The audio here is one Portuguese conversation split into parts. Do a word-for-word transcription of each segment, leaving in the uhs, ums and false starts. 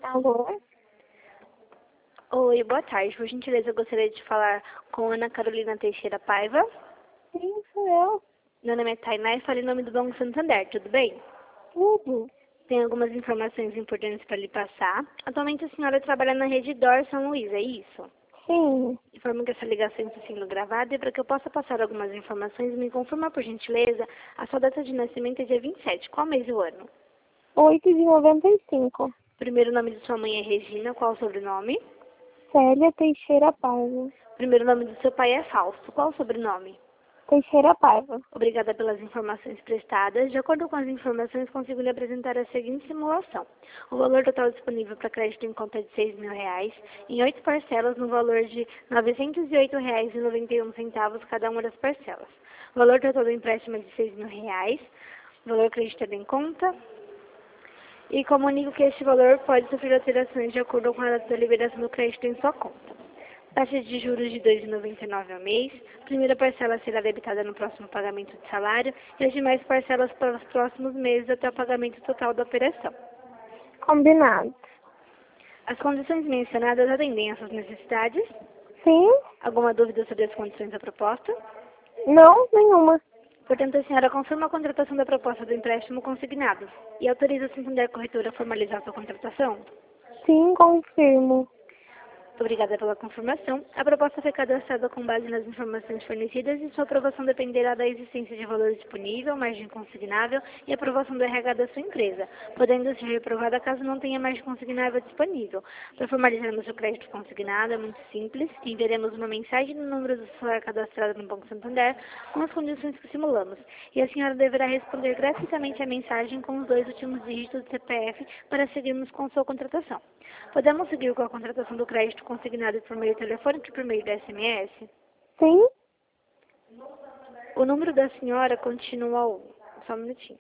Alô? Oi, boa tarde. Por gentileza, eu gostaria de falar com Ana Carolina Teixeira Paiva. Sim, sou eu. Meu nome é Tainá e falo em nome do Banco Santander, tudo bem? Tudo. Tenho algumas informações importantes para lhe passar. Atualmente a senhora trabalha na rede Dor São Luís, é isso? Sim. Informo que essa ligação está sendo gravada e para que eu possa passar algumas informações, me confirma, por gentileza, a sua data de nascimento é dia vinte e sete. Qual mês e o ano? oito de noventa e cinco. Primeiro nome de sua mãe é Regina, qual o sobrenome? Célia Teixeira Paiva. Primeiro nome do seu pai é Fausto, qual o sobrenome? Teixeira Paiva. Obrigada pelas informações prestadas. De acordo com as informações, consigo lhe apresentar a seguinte simulação. O valor total disponível para crédito em conta é de seis mil reais, em oito parcelas no valor de novecentos e oito reais e noventa e um centavos cada uma das parcelas. O valor total do empréstimo é de seis mil reais, o valor creditado em conta. E comunico que este valor pode sofrer alterações de acordo com a data da liberação do crédito em sua conta. Taxa de juros de dois vírgula noventa e nove ao mês. Primeira parcela será debitada no próximo pagamento de salário e as demais parcelas para os próximos meses até o pagamento total da operação. Combinado. As condições mencionadas atendem às suas necessidades? Sim? Alguma dúvida sobre as condições da proposta? Não, nenhuma. Portanto, a senhora confirma a contratação da proposta do empréstimo consignado e autoriza a Santander Corretora a formalizar sua contratação? Sim, confirmo. Muito obrigada pela confirmação. A proposta foi cadastrada com base nas informações fornecidas e sua aprovação dependerá da existência de valor disponível, margem consignável e aprovação do R H da sua empresa, podendo ser reprovada caso não tenha margem consignável disponível. Para formalizarmos o crédito consignado é muito simples. Enviaremos uma mensagem no número do celular cadastrado no Banco Santander com as condições que simulamos. E a senhora deverá responder gratuitamente a mensagem com os dois últimos dígitos do C P F para seguirmos com sua contratação. Podemos seguir com a contratação do crédito consignado por meio telefônico e por meio da S M S? Sim? O número da senhora continua o... Só um minutinho.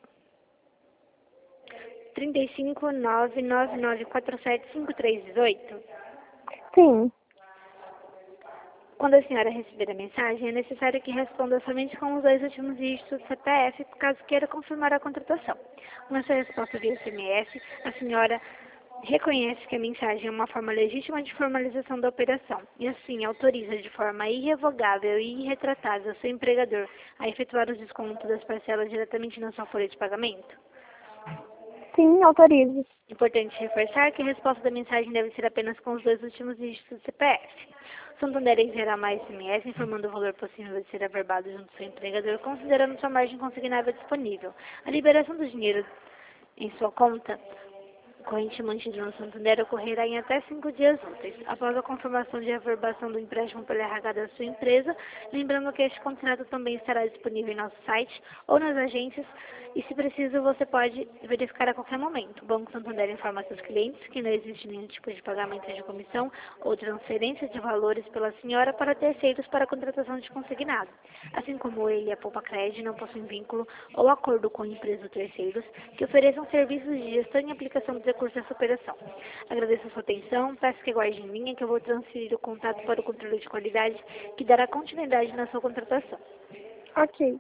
trinta e cinco, nove nove nove quatro sete cinco três um oito. Sim. Quando a senhora receber a mensagem, é necessário que responda somente com os dois últimos dígitos do C P F, caso queira confirmar a contratação. Com a sua resposta via S M S, a senhora reconhece que a mensagem é uma forma legítima de formalização da operação e, assim, autoriza de forma irrevogável e irretratável seu empregador a efetuar os descontos das parcelas diretamente na sua folha de pagamento? Sim, autorizo. Importante reforçar que a resposta da mensagem deve ser apenas com os dois últimos dígitos do C P F. O Santander enviará mais S M S informando o valor possível de ser averbado junto ao seu empregador, considerando sua margem consignável disponível. A liberação do dinheiro em sua conta corrente mantida no Santander ocorrerá em até cinco dias úteis, após a confirmação de averbação do empréstimo pelo R H da sua empresa, lembrando que este contrato também estará disponível em nosso site ou nas agências, e se preciso você pode verificar a qualquer momento. O Banco Santander informa seus clientes que não existe nenhum tipo de pagamento de comissão ou transferência de valores pela senhora para terceiros para a contratação de consignado. Assim como ele e a Poupa Cred não possuem vínculo ou acordo com empresas ou terceiros que ofereçam serviços de gestão e aplicação de recursos dessa operação. Agradeço a sua atenção, peço que aguarde em linha que eu vou transferir o contato para o controle de qualidade que dará continuidade na sua contratação. Ok.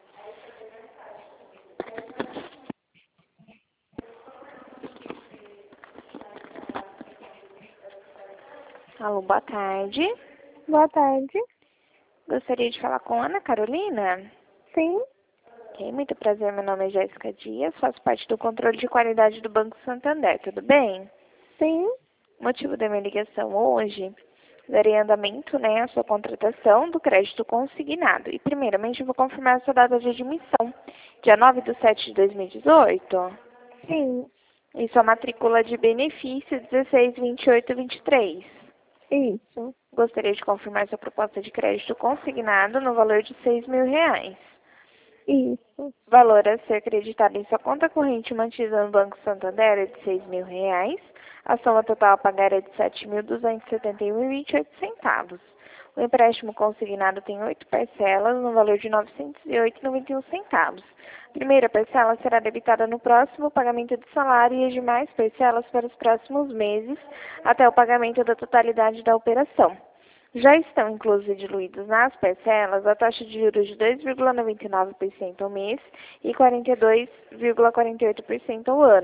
Alô, boa tarde. Boa tarde. Gostaria de falar com Ana Carolina. Sim? Ok, muito prazer, meu nome é Jéssica Dias, faço parte do controle de qualidade do Banco Santander, tudo bem? Sim? O motivo da minha ligação hoje, darei andamento, né, à sua contratação do crédito consignado. E primeiramente eu vou confirmar a sua data de admissão, dia nove de sete de dois mil e dezoito. Sim. E sua matrícula de benefício dezesseis, vinte e oito, vinte e três. Isso. Gostaria de confirmar sua proposta de crédito consignado no valor de seis mil reais. Isso. Valor a ser acreditado em sua conta corrente mantida no Banco Santander é de seis mil reais. A soma total a pagar é de sete mil duzentos e setenta e um reais e vinte e oito centavos. O empréstimo consignado tem oito parcelas no valor de novecentos e oito reais e noventa e um centavos. A primeira parcela será debitada no próximo pagamento de salário e as demais parcelas para os próximos meses, até o pagamento da totalidade da operação. Já estão inclusos e diluídos nas parcelas a taxa de juros de dois vírgula noventa e nove por cento ao mês e quarenta e dois vírgula quarenta e oito por cento ao ano,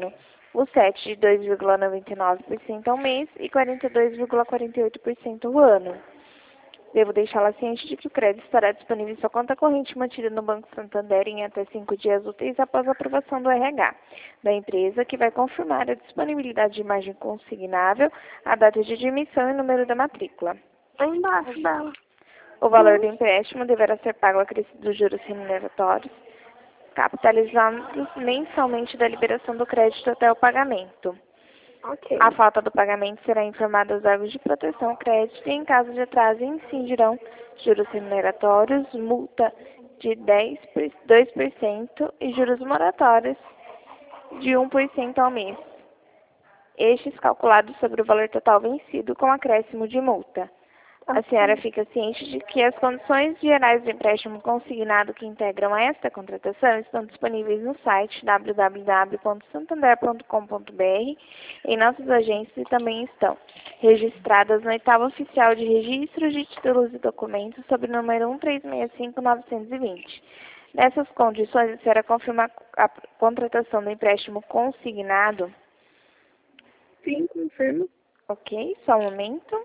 o S E T de dois vírgula noventa e nove por cento ao mês e quarenta e dois vírgula quarenta e oito por cento ao ano. Devo deixá-la ciente de que o crédito estará disponível em sua conta corrente mantida no Banco Santander em até cinco dias úteis após a aprovação do R H da empresa, que vai confirmar a disponibilidade de imagem consignável, a data de admissão e o número da matrícula. Aí embaixo dela. O valor do empréstimo deverá ser pago acrescido dos juros remuneratórios, capitalizados mensalmente da liberação do crédito até o pagamento. Ok. A falta do pagamento será informada aos órgãos de proteção ao crédito e, em caso de atraso, incidirão juros remuneratórios, multa de dez por cento, dois por cento e juros moratórios de um por cento ao mês. Estes calculados sobre o valor total vencido com acréscimo de multa. A senhora fica ciente de que as condições gerais do empréstimo consignado que integram esta contratação estão disponíveis no site w w w ponto santander ponto com ponto b r, em nossas agências e também estão registradas no oitavo oficial de registro de títulos e documentos sob o número um três seis cinco nove dois zero. Nessas condições, a senhora confirma a contratação do empréstimo consignado? Sim, confirmo. Ok, só um momento.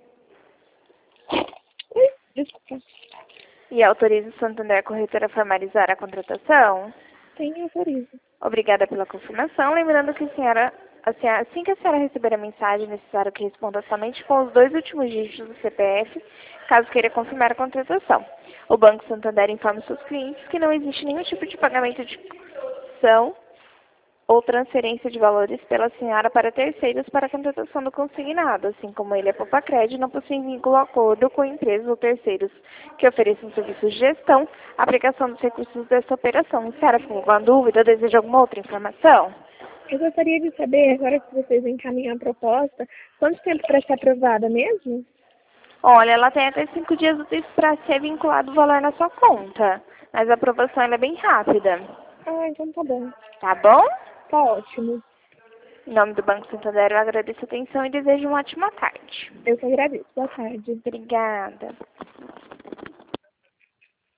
Ui, desculpa. E autoriza o Santander Corretora a formalizar a contratação? Sim, autorizo. Obrigada pela confirmação. Lembrando que a senhora, a senhora, assim que a senhora receber a mensagem, é necessário que responda somente com os dois últimos dígitos do C P F, caso queira confirmar a contratação. O Banco Santander informa os seus clientes que não existe nenhum tipo de pagamento de comissão ou transferência de valores pela senhora para terceiros para a contratação do consignado, assim como ele é Poupa-Crédito, não possui vínculo ou acordo com empresas ou terceiros que ofereçam serviços de gestão, aplicação dos recursos dessa operação. Se a senhora ficou com alguma dúvida ou deseja alguma outra informação? Eu gostaria de saber, agora que vocês encaminham a proposta, quanto tempo para ser aprovada mesmo? Olha, ela tem até cinco dias úteis para ser vinculado o valor na sua conta, mas a aprovação ela é bem rápida. Ah, então tá bom. Tá bom? Tá ótimo. Em nome do Banco Santander, eu agradeço a atenção e desejo uma ótima tarde. Eu que agradeço. Boa tarde. Obrigada.